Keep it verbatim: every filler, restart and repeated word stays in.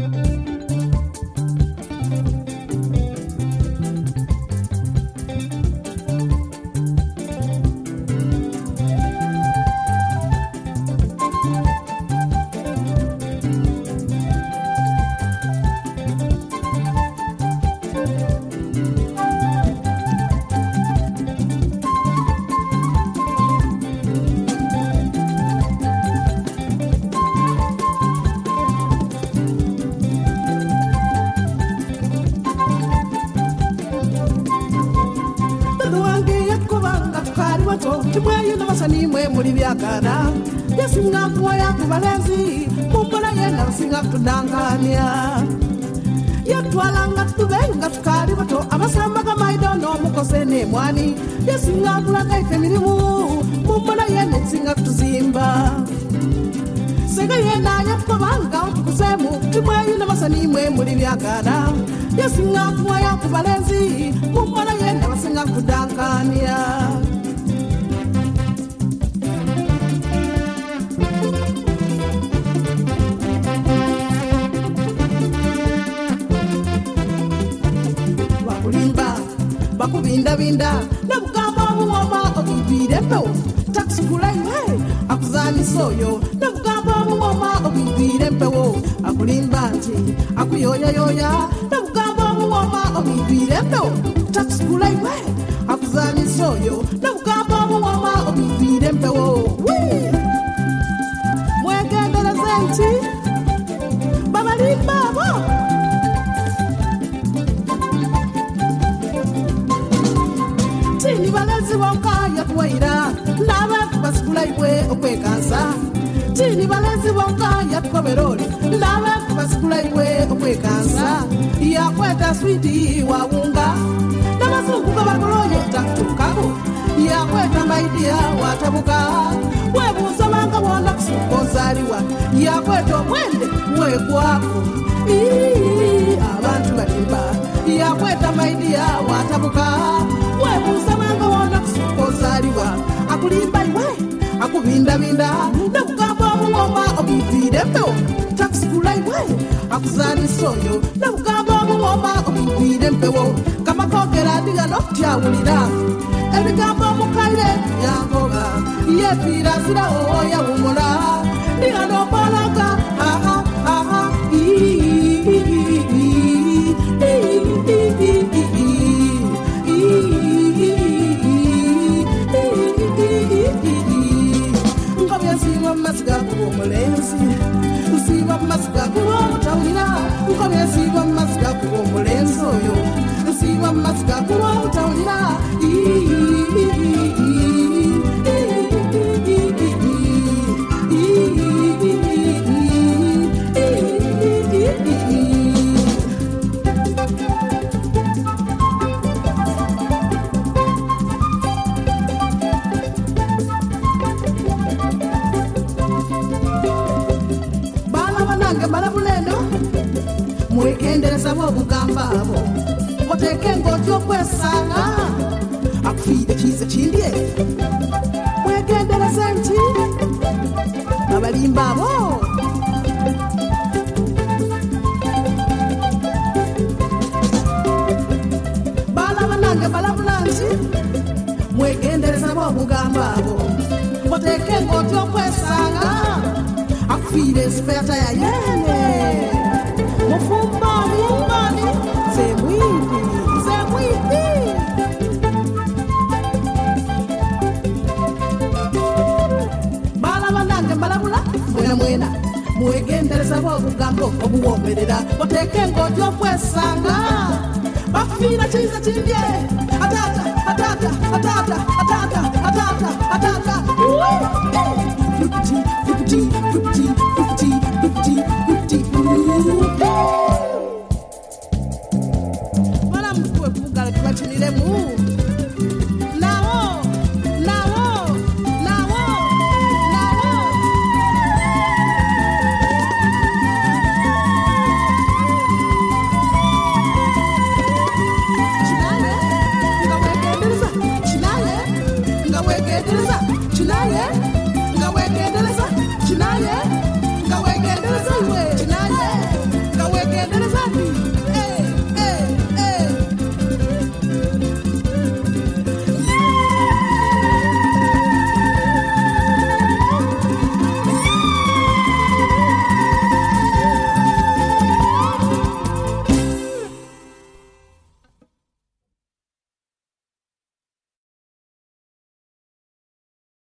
Timwe na masani mwe muri byakana yasinga kuwa ya kubalenzi mumbona yena singa kudangania yatwalanga tubenga tukari bato abasamba kamaido no mukosene mwani yasinga kulaga ifemirimu mumbona yena singa kutuzimba sega yena yakubanga tukusemu timwe na masani mwe muri byakana yasinga kuwa ya kubalenzi mumbona yena singa kudangania bakubinda binda nabugamba muwoma obibirembo takusukulaiwe akuzani soyo nabugamba muwoma obibirembo akulimba nti akuyoya yoya nabugamba muwoma obibirembo takusukulaiwe akuzani soyo nabugamba muwoma obibirembo mwegendereze nti babalimba bo Balezi wonka yatwaira naba kubasikula iwe okwekansa Tini balezi wonka yatkoberoli naba kubasikula iwe okwekansa yakweta switi wawunga nabazungu kabakoloye takutukako yakweta maidia watabuka webuza manga wona kusukozaliwa yakweta omwende wekwako ii abantu balimba yakweta maidia watabuka webuza manga wona kusukozaliwa akulimba iwe akubinda binda nakugamba muwoma obibirembo takusikula iwe akuzani soyo nakugamba muwoma obibirembo kamakogera ndigano tyawulira ebigambo mukaire yangoba yefira zira oya wumula ndigano balaga aha aha Masiga kuomolenzi usiba masiga kuomutawira ukomye siba masiga kuomolenzi oyo usiba masiga kuomutawira mwekendereza bobugamba abo oteke ngotyo kwesanga akufide kize kindye mwekendereza nti abalimba abo bala banange balabula nti mwekendereza bobugamba abo oteke ngotyo kwesanga akufide speta ya yene Mufumba mumbani zemwidi zemwidi Bala banange balabula mwena mwena mwegendereza bobugambo obuwomberera oteke ngotyo kwesanga bakufira kiza kindye atata atata atata atata atata atata